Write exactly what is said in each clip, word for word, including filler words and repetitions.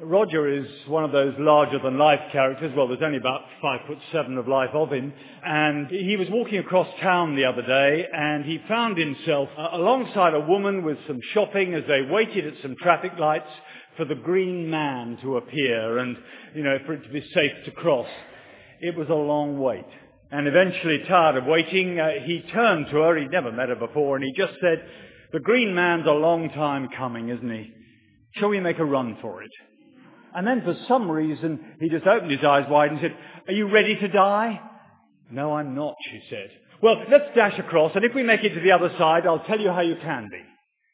Roger is one of those larger-than-life characters. Well, there's only about five foot seven of life of him. And he was walking across town the other day, and he found himself uh, alongside a woman with some shopping as they waited at some traffic lights for the green man to appear and, you know, for it to be safe to cross. It was a long wait. And eventually, tired of waiting, uh, he turned to her. He'd never met her before, and he just said, "The green man's a long time coming, isn't he? Shall we make a run for it?" And then for some reason, he just opened his eyes wide and said, "Are you ready to die?" "No, I'm not," she said. "Well, let's dash across, and if we make it to the other side, I'll tell you how you can be."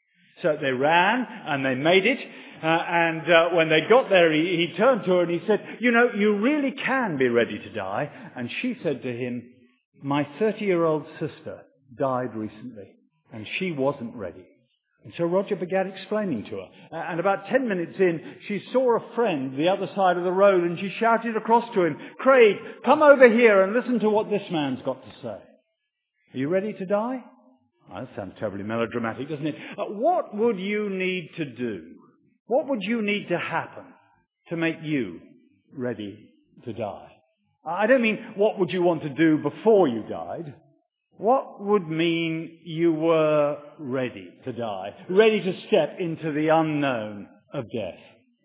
So they ran, and they made it, uh, and uh, when they got there, he, he turned to her and he said, "You know, you really can be ready to die." And she said to him, "My thirty-year-old sister died recently, and she wasn't ready." And so Roger began explaining to her. Uh, and about ten minutes in, she saw a friend the other side of the road, and she shouted across to him, "Craig, come over here and listen to what this man's got to say." "Are you ready to die?" Well, that sounds terribly melodramatic, doesn't it? Uh, what would you need to do? What would you need to happen to make you ready to die? I don't mean what would you want to do before you died. What would mean you were ready to die, ready to step into the unknown of death?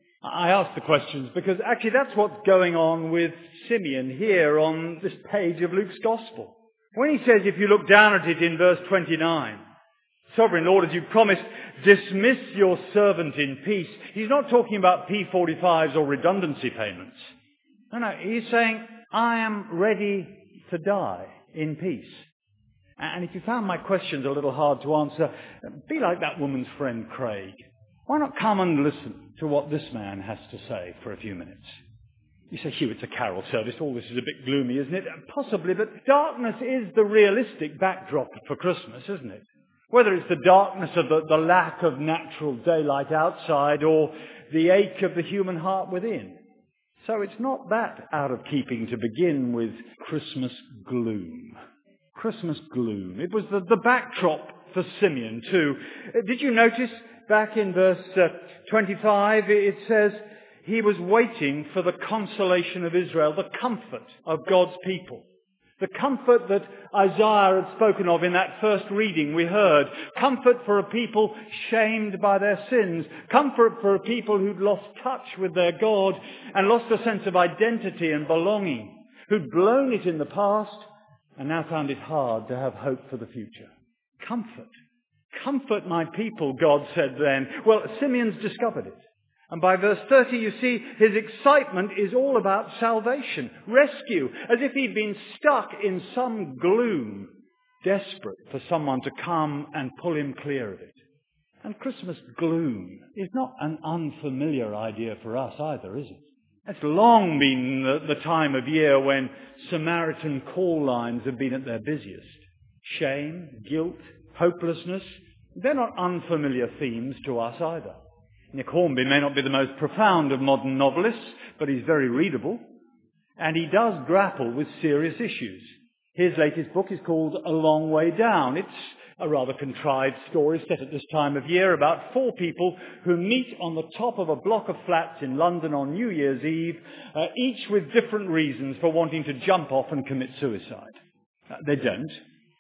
I ask the questions because actually that's what's going on with Simeon here on this page of Luke's Gospel. When he says, if you look down at it in verse twenty-nine, "Sovereign Lord, as you promised, dismiss your servant in peace," he's not talking about P forty-fives or redundancy payments. No, no, he's saying, I am ready to die in peace. And if you found my questions a little hard to answer, be like that woman's friend Craig. Why not come and listen to what this man has to say for a few minutes? You say, "Hugh, it's a carol service. All this is a bit gloomy, isn't it?" Possibly, but darkness is the realistic backdrop for Christmas, isn't it? Whether it's the darkness of the, the lack of natural daylight outside or the ache of the human heart within. So it's not that out of keeping to begin with Christmas gloom. Christmas gloom. It was the, the backdrop for Simeon too. Did you notice back in verse uh, twenty-five, it says, he was waiting for the consolation of Israel, the comfort of God's people. The comfort that Isaiah had spoken of in that first reading we heard. Comfort for a people shamed by their sins. Comfort for a people who'd lost touch with their God and lost a sense of identity and belonging. Who'd blown it in the past and now found it hard to have hope for the future. Comfort. Comfort my people, God said then. Well, Simeon's discovered it. And by verse thirty, you see, his excitement is all about salvation, rescue, as if he'd been stuck in some gloom, desperate for someone to come and pull him clear of it. And Christmas gloom is not an unfamiliar idea for us either, is it? It's long been the, the time of year when Samaritan call lines have been at their busiest. Shame, guilt, hopelessness, they're not unfamiliar themes to us either. Nick Hornby may not be the most profound of modern novelists, but he's very readable. And he does grapple with serious issues. His latest book is called A Long Way Down. It's a rather contrived story set at this time of year about four people who meet on the top of a block of flats in London on New Year's Eve, uh, each with different reasons for wanting to jump off and commit suicide. Uh, they don't.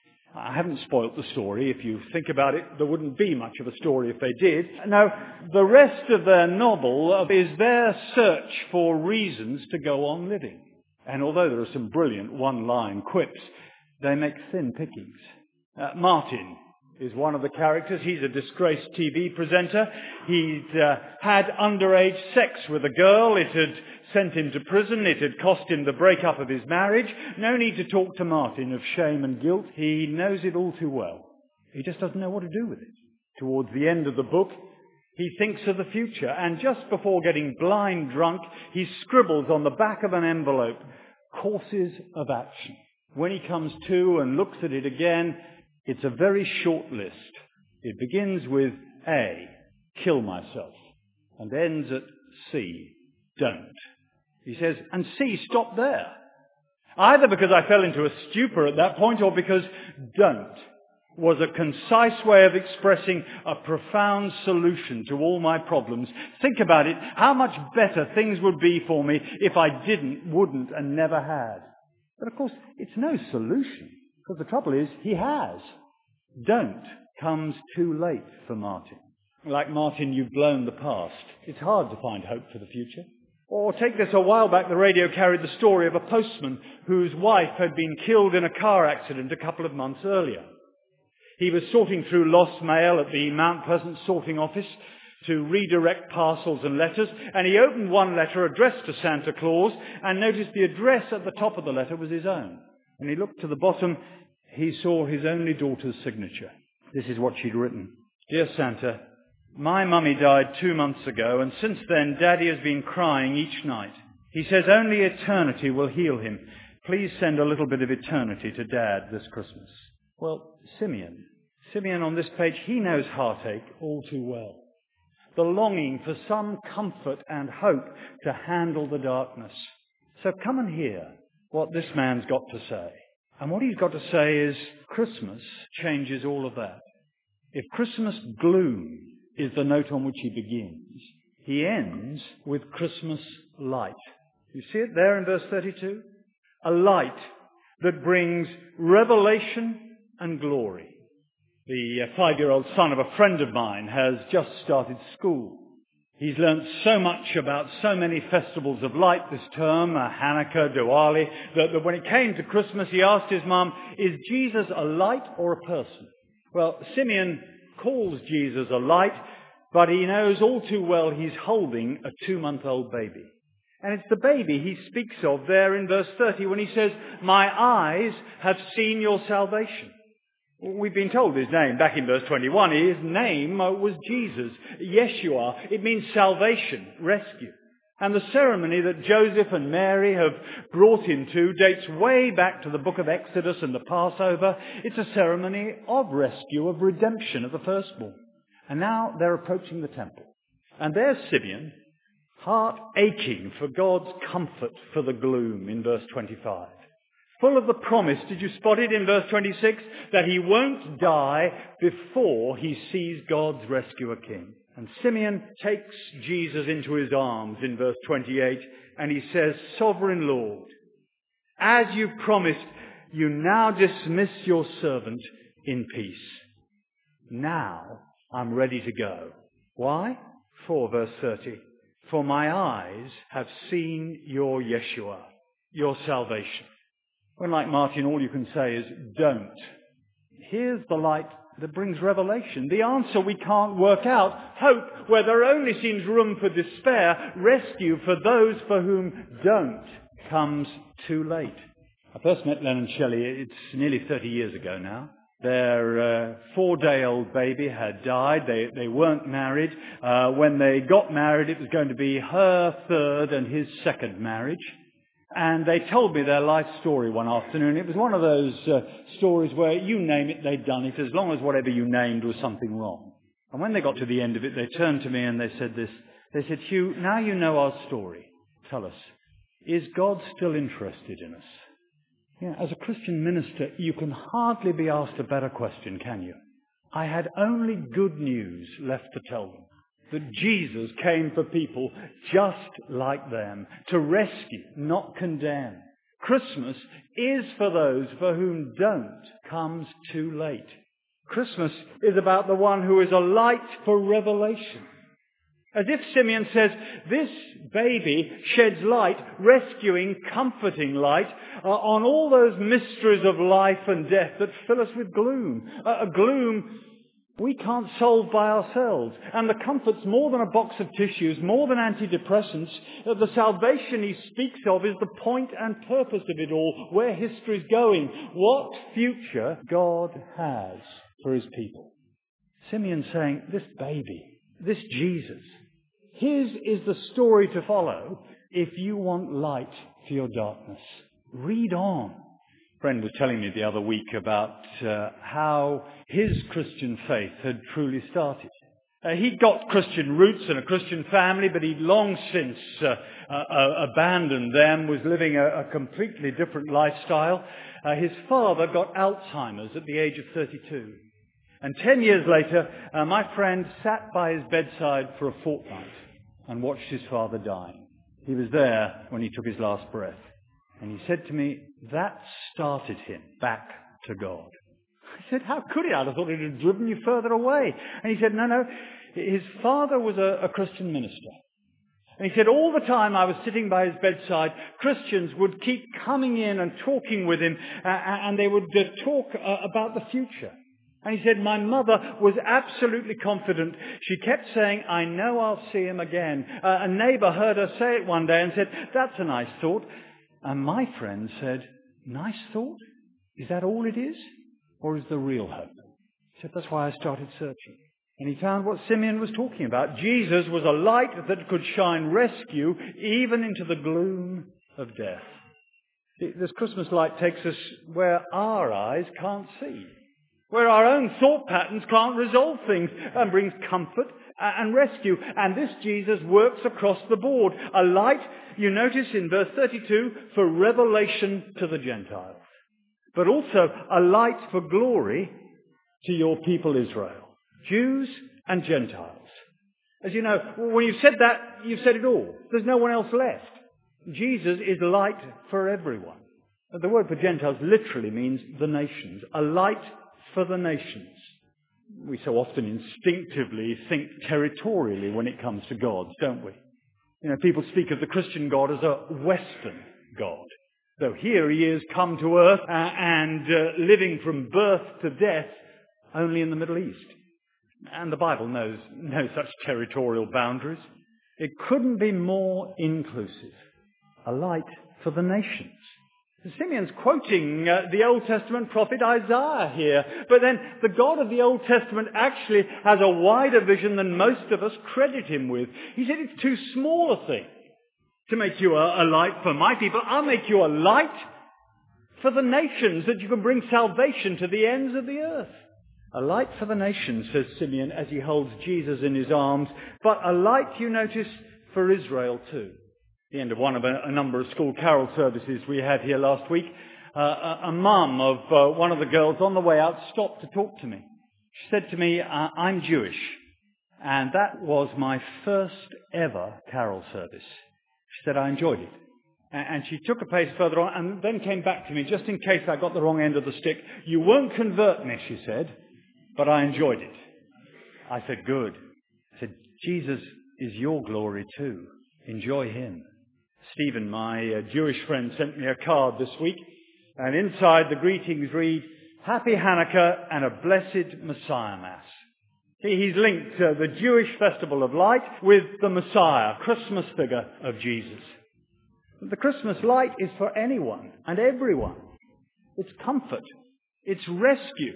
I haven't spoilt the story. If you think about it, there wouldn't be much of a story if they did. Now, the rest of their novel is their search for reasons to go on living. And although there are some brilliant one-line quips, they make thin pickings. Uh, Martin is one of the characters. He's a disgraced T V presenter. He'd uh, had underage sex with a girl. It had sent him to prison. It had cost him the breakup of his marriage. No need to talk to Martin of shame and guilt. He knows it all too well. He just doesn't know what to do with it. Towards the end of the book, he thinks of the future, and just before getting blind drunk, he scribbles on the back of an envelope, courses of action. When he comes to and looks at it again, it's a very short list. It begins with A, kill myself, and ends at C, don't. He says, and C, stop there. Either because I fell into a stupor at that point or because don't was a concise way of expressing a profound solution to all my problems. Think about it, how much better things would be for me if I didn't, wouldn't, and never had. But of course, it's no solution, because the trouble is, he has. Don't comes too late for Martin. Like Martin, you've blown the past. It's hard to find hope for the future. Or take this, a while back the radio carried the story of a postman whose wife had been killed in a car accident a couple of months earlier. He was sorting through lost mail at the Mount Pleasant sorting office to redirect parcels and letters, and he opened one letter addressed to Santa Claus and noticed the address at the top of the letter was his own. When he looked to the bottom, he saw his only daughter's signature. This is what she'd written. Dear Santa, my mummy died two months ago, and since then Daddy has been crying each night. He says only eternity will heal him. Please send a little bit of eternity to Dad this Christmas. Well, Simeon, Simeon on this page, he knows heartache all too well. The longing for some comfort and hope to handle the darkness. So come and hear what this man's got to say. And what he's got to say is Christmas changes all of that. If Christmas gloom is the note on which he begins, he ends with Christmas light. You see it there in verse thirty-two? A light that brings revelation and glory. The five-year-old son of a friend of mine has just started school. He's learnt so much about so many festivals of light this term, uh, Hanukkah, Diwali, that, that when it came to Christmas, he asked his mum, is Jesus a light or a person? Well, Simeon calls Jesus a light, but he knows all too well he's holding a two-month-old baby. And it's the baby he speaks of there in verse thirty when he says, my eyes have seen your salvation. We've been told his name back in verse twenty-one. His name was Jesus, Yeshua. It means salvation, rescue. And the ceremony that Joseph and Mary have brought him to dates way back to the book of Exodus and the Passover. It's a ceremony of rescue, of redemption of the firstborn. And now they're approaching the temple. And there's Simeon, heart aching for God's comfort for the gloom in verse twenty-five. Full of the promise, did you spot it in verse twenty-six? That he won't die before he sees God's rescuer king. And Simeon takes Jesus into his arms in verse twenty-eight, and he says, Sovereign Lord, as you promised, you now dismiss your servant in peace. Now I'm ready to go. Why? For, verse thirty, for my eyes have seen your Yeshua, your salvation. When, like Martin, all you can say is, don't. Here's the light that brings revelation. The answer we can't work out. Hope where there only seems room for despair. Rescue for those for whom don't comes too late. I first met Len and Shelley, it's nearly thirty years ago now. Their uh, four-day-old baby had died. They, they weren't married. Uh, when they got married, it was going to be her third and his second marriage. And they told me their life story one afternoon. It was one of those uh, stories where you name it, they'd done it, as long as whatever you named was something wrong. And when they got to the end of it, they turned to me and they said this. They said, Hugh, now you know our story. Tell us, is God still interested in us? Yeah, as a Christian minister, you can hardly be asked a better question, can you? I had only good news left to tell them. That Jesus came for people just like them, to rescue, not condemn. Christmas is for those for whom don't comes too late. Christmas is about the one who is a light for revelation. As if Simeon says, this baby sheds light, rescuing, comforting light uh, on all those mysteries of life and death that fill us with gloom. Uh, a gloom we can't solve by ourselves. And the comfort's more than a box of tissues, more than antidepressants. Uh, the salvation he speaks of is the point and purpose of it all, where history's going, what future God has for his people. Simeon's saying, this baby, this Jesus, his is the story to follow if you want light for your darkness. Read on. A friend was telling me the other week about uh, how his Christian faith had truly started. Uh, he'd got Christian roots and a Christian family, but he'd long since uh, uh, uh, abandoned them, was living a, a completely different lifestyle. Uh, his father got Alzheimer's at the age of thirty-two. And ten years later, uh, my friend sat by his bedside for a fortnight and watched his father dying. He was there when he took his last breath. And he said to me, that started him back to God. I said, how could it? I'd have thought it had driven you further away. And he said, no, no. His father was a, a Christian minister. And he said, all the time I was sitting by his bedside, Christians would keep coming in and talking with him, uh, and they would uh, talk uh, about the future. And he said, my mother was absolutely confident. She kept saying, I know I'll see him again. Uh, a neighbour heard her say it one day and said, that's a nice thought. And my friend said, nice thought? Is that all it is? Or is there real hope? He said, that's why I started searching. And he found what Simeon was talking about. Jesus was a light that could shine rescue even into the gloom of death. This Christmas light takes us where our eyes can't see, where our own thought patterns can't resolve things, and brings comfort and rescue. And this Jesus works across the board. A light, you notice in verse thirty-two, for revelation to the Gentiles, but also a light for glory to your people Israel, Jews and Gentiles. As you know, when you've said that, you've said it all. There's no one else left. Jesus is light for everyone. The word for Gentiles literally means the nations, a light for the nations. We so often instinctively think territorially when it comes to gods, don't we? You know, people speak of the Christian God as a Western God. Though here he is come to earth uh, and uh, living from birth to death only in the Middle East. And the Bible knows no such territorial boundaries. It couldn't be more inclusive. A light for the nations. Simeon's quoting uh, the Old Testament prophet Isaiah here. But then the God of the Old Testament actually has a wider vision than most of us credit him with. He said it's too small a thing to make you a, a light for my people. I'll make you a light for the nations, that you can bring salvation to the ends of the earth. A light for the nations, says Simeon as he holds Jesus in his arms. But a light, you notice, for Israel too. The end of one of a, a number of school carol services we had here last week, uh, a, a mum of uh, one of the girls on the way out stopped to talk to me. She said to me, uh, I'm Jewish, and that was my first ever carol service. She said, I enjoyed it. And, and she took a pace further on and then came back to me, just in case I got the wrong end of the stick. You won't convert me, she said, but I enjoyed it. I said, good. I said, Jesus is your glory too. Enjoy him. Stephen, my uh, Jewish friend, sent me a card this week, and inside the greetings read, Happy Hanukkah and a blessed Messiah Mass. He, he's linked uh, the Jewish festival of light with the Messiah, Christmas figure of Jesus. The Christmas light is for anyone and everyone. It's comfort. It's rescue.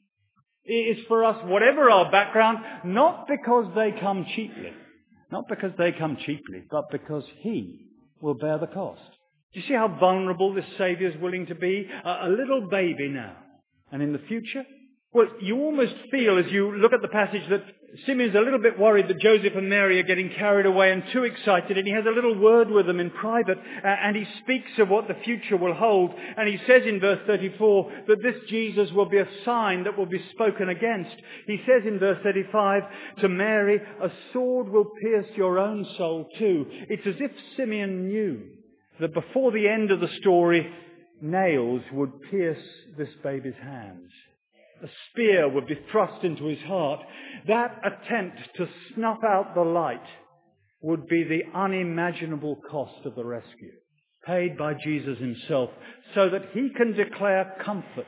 It's for us, whatever our background, not because they come cheaply, not because they come cheaply, but because he will bear the cost. Do you see how vulnerable this Saviour is willing to be? A, a little baby now. And in the future? Well, you almost feel as you look at the passage that Simeon's a little bit worried that Joseph and Mary are getting carried away and too excited, and he has a little word with them in private, uh, and he speaks of what the future will hold. And he says in verse thirty-four that this Jesus will be a sign that will be spoken against. He says in verse thirty-five to Mary, a sword will pierce your own soul too. It's as if Simeon knew that before the end of the story, nails would pierce this baby's hands. A spear would be thrust into his heart. That attempt to snuff out the light would be the unimaginable cost of the rescue, paid by Jesus himself, so that he can declare comfort,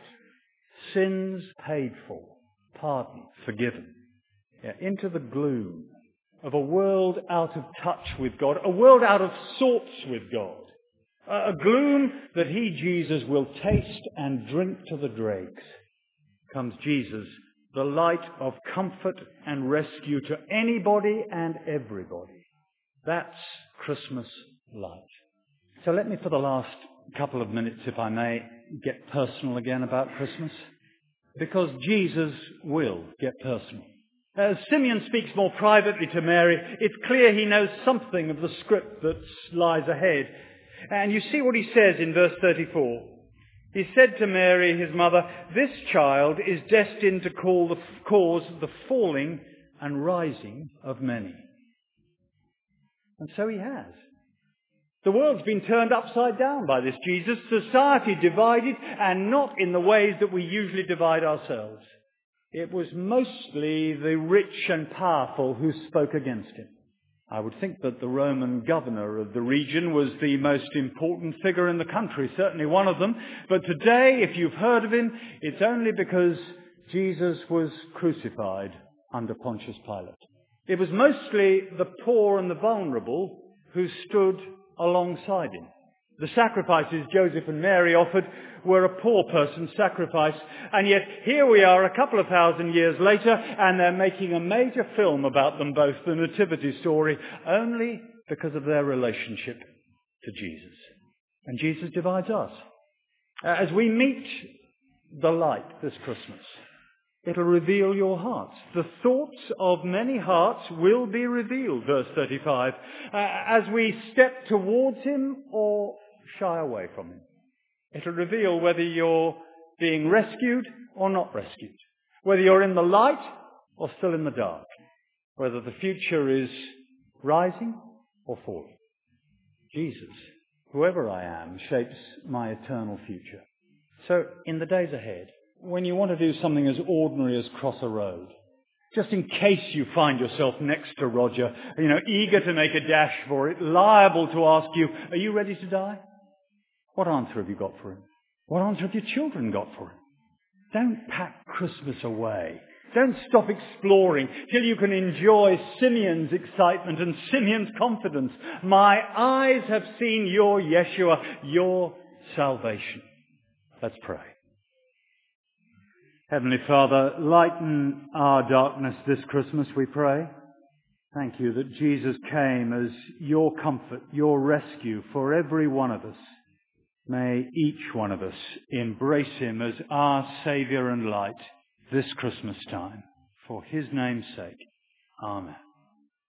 sins paid for, pardon, forgiven, yeah, into the gloom of a world out of touch with God, a world out of sorts with God, a gloom that he, Jesus, will taste and drink to the dregs. Comes Jesus, the light of comfort and rescue to anybody and everybody. That's Christmas light. So let me, for the last couple of minutes, if I may, get personal again about Christmas. Because Jesus will get personal. As Simeon speaks more privately to Mary, it's clear he knows something of the script that lies ahead. And you see what he says in verse thirty-four. He said to Mary, his mother, "This child is destined to call the, cause the falling and rising of many." And so he has. The world's been turned upside down by this Jesus. Society divided, and not in the ways that we usually divide ourselves. It was mostly the rich and powerful who spoke against him. I would think that the Roman governor of the region was the most important figure in the country, certainly one of them. But today, if you've heard of him, it's only because Jesus was crucified under Pontius Pilate. It was mostly the poor and the vulnerable who stood alongside him. The sacrifices Joseph and Mary offered were a poor person's sacrifice, and yet here we are a couple of thousand years later, and they're making a major film about them both, the Nativity story, only because of their relationship to Jesus. And Jesus divides us. As we meet the light this Christmas, it'll reveal your hearts. The thoughts of many hearts will be revealed, verse thirty-five, uh, as we step towards him or shy away from him. It'll reveal whether you're being rescued or not rescued, whether you're in the light or still in the dark, whether the future is rising or falling. Jesus, whoever I am, shapes my eternal future. So in the days ahead, when you want to do something as ordinary as cross a road, just in case you find yourself next to Roger, you know, eager to make a dash for it, liable to ask you, "Are you ready to die?" What answer have you got for him? What answer have your children got for him? Don't pack Christmas away. Don't stop exploring till you can enjoy Simeon's excitement and Simeon's confidence. My eyes have seen your Yeshua, your salvation. Let's pray. Heavenly Father, lighten our darkness this Christmas, we pray. Thank you that Jesus came as your comfort, your rescue for every one of us. May each one of us embrace him as our Saviour and light this Christmas time. For his name's sake. Amen.